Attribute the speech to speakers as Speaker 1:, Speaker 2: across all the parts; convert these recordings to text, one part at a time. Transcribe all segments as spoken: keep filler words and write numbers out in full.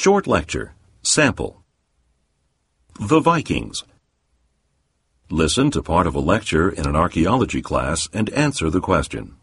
Speaker 1: Short lecture. Sample. The Vikings. Listen to part of a lecture in an archaeology class and answer the question.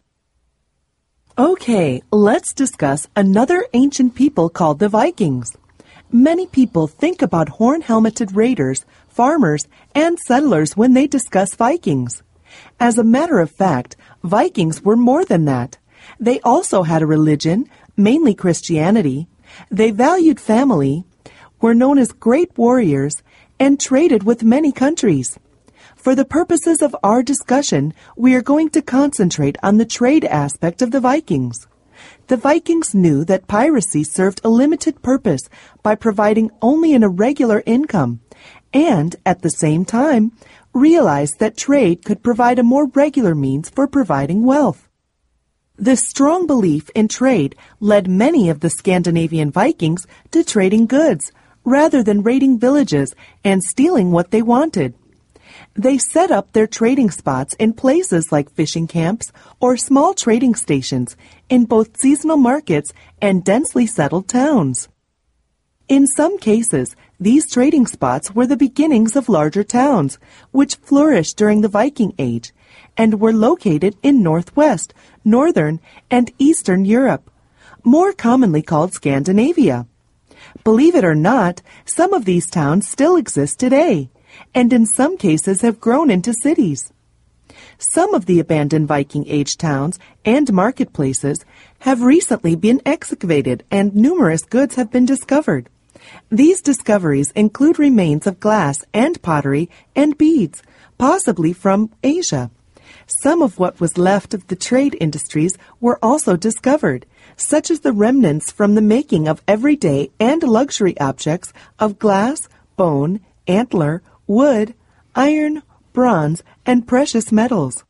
Speaker 2: Okay, let's discuss another ancient people called the Vikings. Many people think about horn-helmeted raiders, farmers, and settlers when they discuss Vikings. As a matter of fact, Vikings were more than that. They also had a religion, mainly Christianity. They valued family, were known as great warriors, and traded with many countries. For the purposes of our discussion, we are going to concentrate on the trade aspect of the Vikings. The Vikings knew that piracy served a limited purpose by providing only an irregular income, and, at the same time, realized that trade could provide a more regular means for providing wealth. This strong belief in trade led many of the Scandinavian Vikings to trading goods, rather than raiding villages and stealing what they wanted. They set up their trading spots in places like fishing camps or small trading stations in both seasonal markets and densely settled towns. In some cases, these trading spots were the beginnings of larger towns, which flourished during the Viking Age, and were located in northwest, northern, and eastern Europe, more commonly called Scandinavia. Believe it or not, some of these towns still exist today, and in some cases have grown into cities. Some of the abandoned Viking Age towns and marketplaces have recently been excavated and numerous goods have been discovered. These discoveries include remains of glass and pottery and beads, possibly from Asia. Some of what was left of the trade industries were also discovered, such as the remnants from the making of everyday and luxury objects of glass, bone, antler, wood, iron, bronze, and precious metals.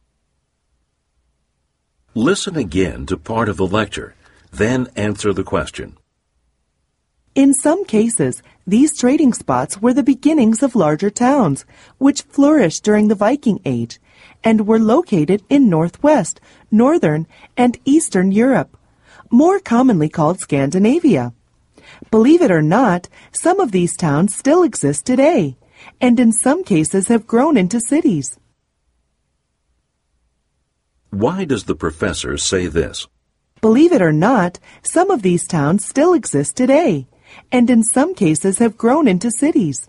Speaker 1: Listen again to part of the lecture, then answer the question.
Speaker 2: In some cases, these trading spots were the beginnings of larger towns, which flourished during the Viking Age, and were located in northwest, northern, and eastern Europe, more commonly called Scandinavia. Believe it or not, some of these towns still exist today, and in some cases have grown into cities.
Speaker 1: Why does the professor say this?
Speaker 2: Believe it or not, some of these towns still exist today, and in some cases have grown into cities.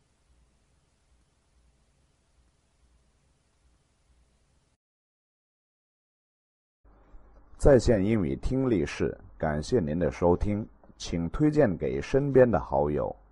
Speaker 3: 在线英语听力室，感谢您的收听，请推荐给身边的好友。